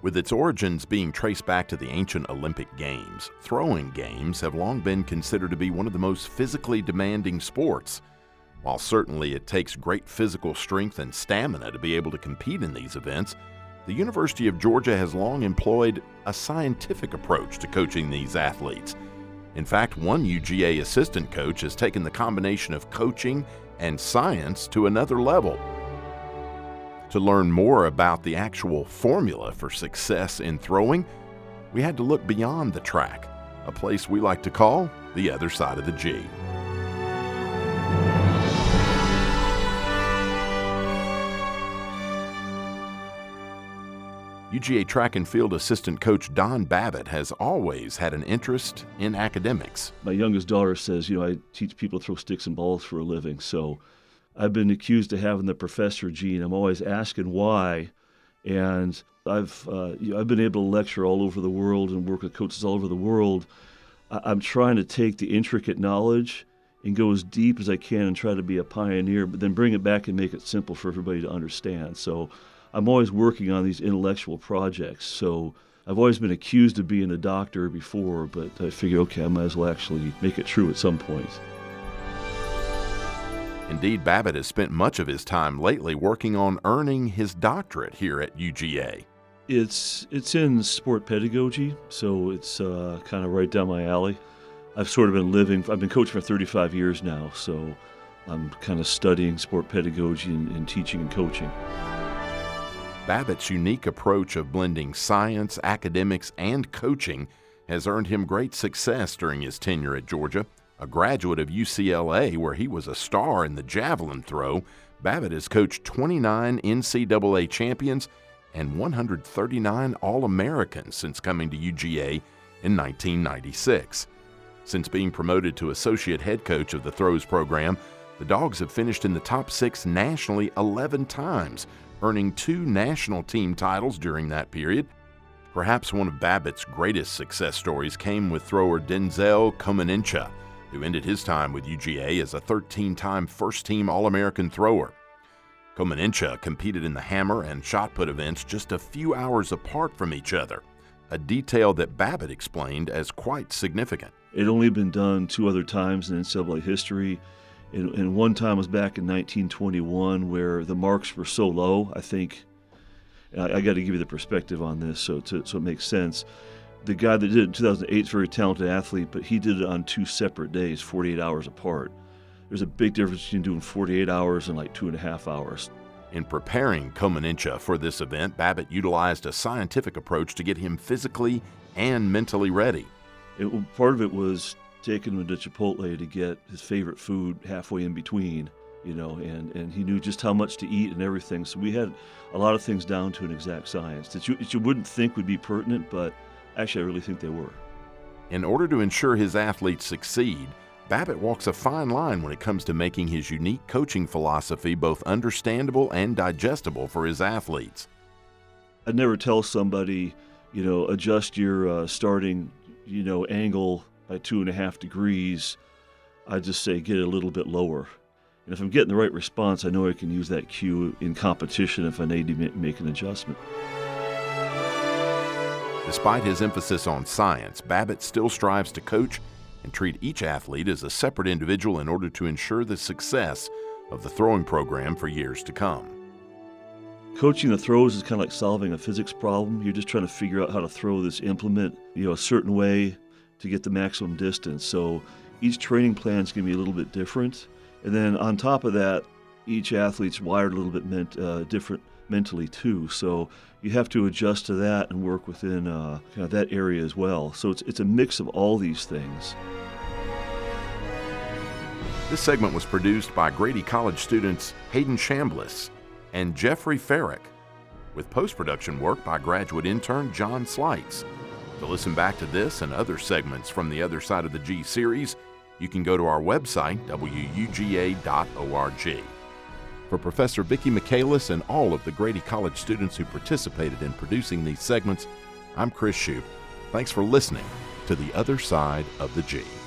With its origins being traced back to the ancient Olympic Games, throwing games have long been considered to be one of the most physically demanding sports. While certainly it takes great physical strength and stamina to be able to compete in these events, the University of Georgia has long employed a scientific approach to coaching these athletes. In fact, one UGA assistant coach has taken the combination of coaching and science to another level. To learn more about the actual formula for success in throwing, we had to look beyond the track, a place we like to call the other side of the G. UGA track and field assistant coach Don Babbitt has always had an interest in academics. My youngest daughter says, I teach people to throw sticks and balls for a living, so I've been accused of having the professor gene. I'm always asking why, and I've been able to lecture all over the world and work with coaches all over the world. I'm trying to take the intricate knowledge and go as deep as I can and try to be a pioneer, but then bring it back and make it simple for everybody to understand. So I'm always working on these intellectual projects. So I've always been accused of being a doctor before, but I figure, okay, I might as well actually make it true at some point. Indeed, Babbitt has spent much of his time lately working on earning his doctorate here at UGA. It's in sport pedagogy, so it's kind of right down my alley. I've been coaching for 35 years now, so I'm kind of studying sport pedagogy and teaching and coaching. Babbitt's unique approach of blending science, academics, and coaching has earned him great success during his tenure at Georgia. A graduate of UCLA, where he was a star in the javelin throw, Babbitt has coached 29 NCAA champions and 139 All-Americans since coming to UGA in 1996. Since being promoted to associate head coach of the throws program, the Dogs have finished in the top 6 nationally 11 times, earning 2 national team titles during that period. Perhaps one of Babbitt's greatest success stories came with thrower Denzel Komenincha, who ended his time with UGA as a 13-time first-team All-American thrower. Komenincha competed in the hammer and shot put events just a few hours apart from each other, a detail that Babbitt explained as quite significant. It had only been done 2 other times in NCAA history, and one time was back in 1921 where the marks were so low, I think. I got to give you the perspective on this so it makes sense. The guy that did it in 2008 is a very talented athlete, but he did it on 2 separate days, 48 hours apart. There's a big difference between doing 48 hours and like 2.5 hours. In preparing Komenincha for this event, Babbitt utilized a scientific approach to get him physically and mentally ready. Part of it was taking him to Chipotle to get his favorite food halfway in between, and he knew just how much to eat and everything. So we had a lot of things down to an exact science that you wouldn't think would be pertinent, but actually, I really think they were. In order to ensure his athletes succeed, Babbitt walks a fine line when it comes to making his unique coaching philosophy both understandable and digestible for his athletes. I'd never tell somebody, adjust your starting, angle by 2.5 degrees. I'd just say get it a little bit lower. And if I'm getting the right response, I know I can use that cue in competition if I need to make an adjustment. Despite his emphasis on science, Babbitt still strives to coach and treat each athlete as a separate individual in order to ensure the success of the throwing program for years to come. Coaching the throws is kind of like solving a physics problem. You're just trying to figure out how to throw this implement, a certain way to get the maximum distance. So each training plan is going to be a little bit different. And then on top of that, each athlete's wired a little bit different mentally too. So you have to adjust to that and work within kind of that area as well. So it's a mix of all these things. This segment was produced by Grady College students Hayden Chambliss and Jeffrey Farrick, with post-production work by graduate intern John Slights. To listen back to this and other segments from the Other Side of the G series, you can go to our website, wuga.org. For Professor Vicki Michaelis and all of the Grady College students who participated in producing these segments, I'm Chris Shoup. Thanks for listening to The Other Side of the G.